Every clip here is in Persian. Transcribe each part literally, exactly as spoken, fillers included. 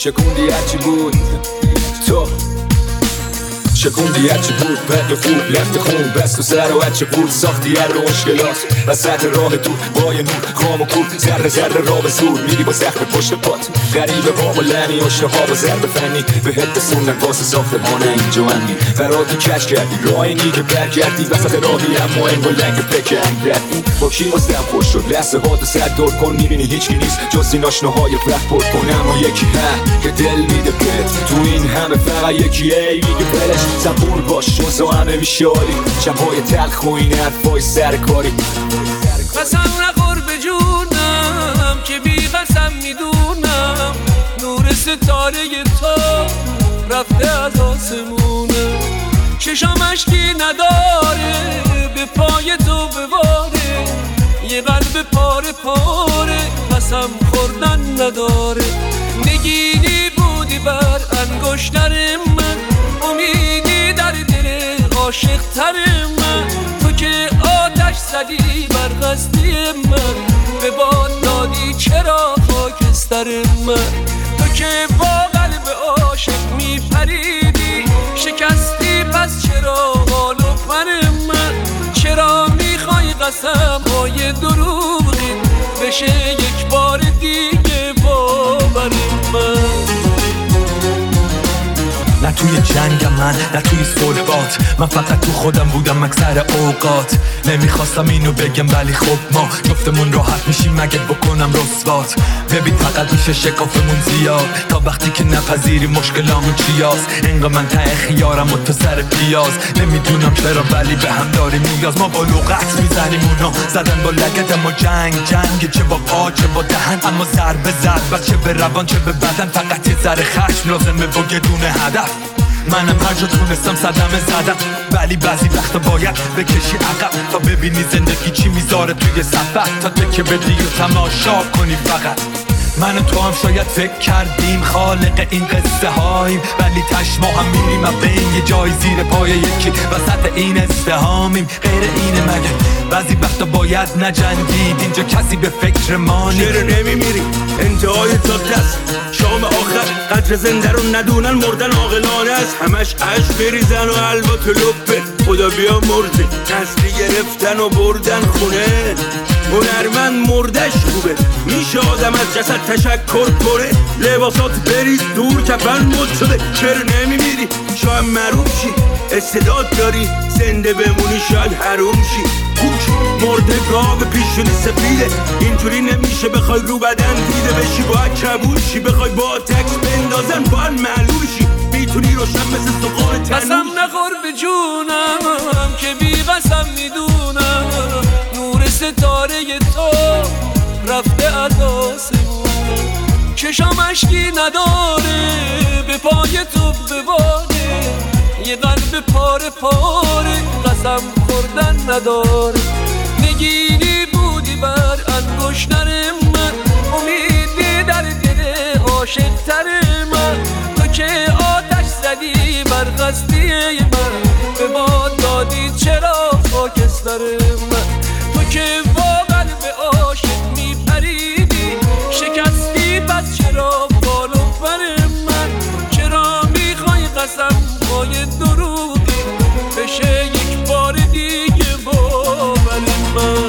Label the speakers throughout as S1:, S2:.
S1: شکوندی هرچی بود تو شکوندی هرچی بود بد خوب لفت خون بست و سر و هرچی بود ساختی هر رو مشکلات وسط راه تو با یه نور خام و کور ذره ذره را به زور میری با زخم پشت پات غریبه با لنی اشتها با ضرب فنی بهت رسوندن واسه ساختمان اینجا منی فرادی کش کردی راهی که برگردی وسط راهی اما این با لنگ پکن رفتی با کی واسم خوش شد لحظه ها تو سر دور کن میبینی هیچکی نیست جز این آشناهای وقت پر کن اما یکی ها که دل میده بهت تو این همه فقط یکیه میگه بلش صبور باش شوزا همه بیشاری شبهای تلخ و این حرفای سرکاری
S2: قسم نخور به جونم که بی قسم میدونم نور ستاره تو رفته از آسمونه چشام اشکی نداره به پای تو بواره یه قلب پاره پاره قسم خوردن نداره نگینی بودی بر انگشتر من امیدی در دل عاشق تر من تو که آتش زدی بر قصدی من به باد دادی چرا خاکستر من تو که با قلب عاشق میپریدی شکستی پس چرا حال و پر من چرا میخوای قسم های دروغی بشه یک بار دیگه باور من
S3: نه توی جنگم من نه توی صلحات من فقط تو خودم بودم اکثر اوقات نمیخواستم اینو بگم ولی خب ما جفتمون راحت میشیم مگه بکنم رسوات ببین فقط میشه شکافمون زیاد تا وقتی که نپذیری مشکلامون چیاست انگار من ته خیارم و تو سر پیاز نمیدونم چرا ولی به هم داریم نیاز ما با لغت میزنیم اونا زدن با لگت اما جنگ جنگ چه با پا چه با دهن اما ضربه ضربه چه به روان چه به بدن فقط یه ذره خشم لازمه با گدونه هدف منم هر جا تونستم صدمه زدم ولی بعضی وقتا باید بکشی عقب تا ببینی زندگی چی میذاره توی سفر تا تکه بدی و تماشا کنی فقط من و تو هم شاید فکر کردیم خالق این قصه هاییم ولی تشما هم میریم و بین یه جای زیر پای یکی وسط این ازدهامیم غیر اینه مگه بعضی وقتا باید نجنگید اینجا کسی به فکر ما نیست
S4: چرا نمیمیری انتهای تا دست شام آخر قدر زنده رو ندونن مردن عاقلانه است همش عشق بریزن و البته لپه خدا بیا مرده نسلی گرفتن و بردن خونه هنرمند مردش خوبه میشه آدم از جسد تشکر کنه لباسات بریز دور کفن مد شده چرا نمیمیری شاید معروف شی استعداد داری زنده بمونی شاید حروم شی کوک مرده گاو پیشونی سفیده اینجوری نمیشه بخوای رو بدن دیده بشی باید کبوشی بخوای با تکس بندازن باید معلوم شی میتونی روشن مثل سقال تنوش
S2: قسم نخور به جونم که بی قسم میدونم نور ستاره تو رفته از آسمونه چشام اشکی نداره به پای تو بباره یه قلب پاره پاره قسم خوردن نداره نگینی بودی بر انگشتر من امیدی در دل عاشق تر من تو که آتش زدی بر قصدی من به ما دادی چرا خاکستر من تو که با قلب عاشق میپریدی شکستی پس چرا بالو پر من چرا میخوای قسم های دروغی بشه یک بار دیگه باور من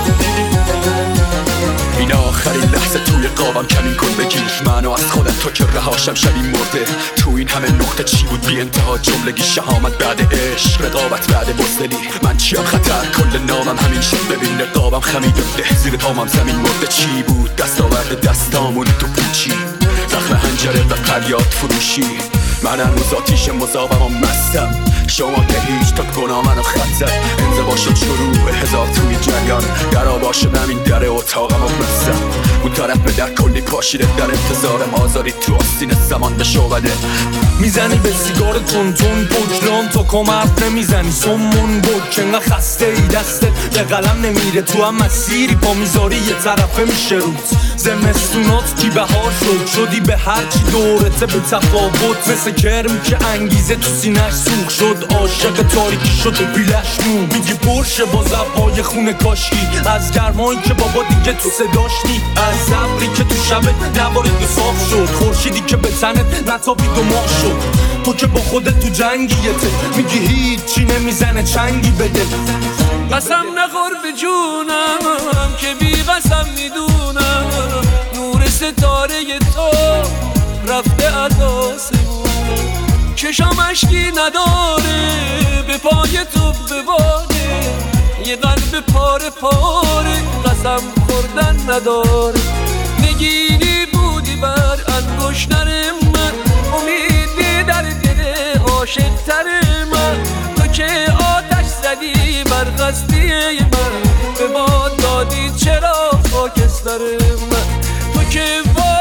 S3: این آخرین لحظه توی قابم کمین کن بگیر منو از خودت تو که رهاشم شبی مرده تو این همه نقطه چی بود بی انتها جملگی شهامت بعد عشق رقابت بعد بزدلی من چیم خطر کل نامم همین شد ببین رقابم خمیده ده زیر پامم زمین مرده چی بود دست آورده دستامون تو پوچی زخم هنجره و فریاد فروشی من هنوز آتیش مذابم و مستم شما که هیچ تا گناه منو خط زد انزوا شد شروع هزار توی جریان درا باشم همین در اتاقم و بستم اون طرف به در کلی پاشیده در انتظارم آزاری تو آستین زمان به شعبده میزنی به سیگار تون تون بجران تا کم حرف نمیزنی سمون بود که انقدر خسته ای دستت به قلم نمیره تو هم مسیری پا میذاری یه طرفه میشه روت زمستونات کی بهار شد شدی به هرچی دورته به تفاوت مثل کرم که انگیزه تو سینش سوخ شد عاشق تاریکی شد و بیلش مون میگی برشه با زبای خونه کاشکی از گرمایی که بابا دیگه تو صداش نی
S5: از صبری که تو شبت نوارد صاف شد، خورشیدی که به تنت نتابید و ماه شد. تو که با خودت تو جنگیته میگی هیچی نمیزنه چنگی بده.
S2: قسم نخور به جونم که بی قسم میدونم نور ستاره تو رفته از آسمون. چشم اشکی نداره به پای تو بباره، یه قلب پاره پاره قسم خوردن نداره. نگینی بودی بر انگشتر من، امیدی در دل عاشق تر من. تو که آتش زدی بر قصدی من، به ما دادی چرا خاکستر من. تو که